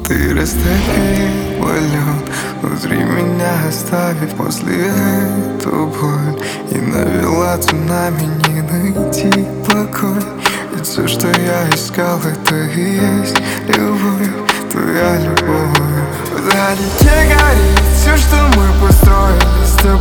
Ты растопил мой лед внутри меня, оставив после эту боль. И навела цунами, не найти покой. Ведь все, что я искал, это и есть любовь, твоя любовь. Вдалеке горит все, что мы построили с тобой.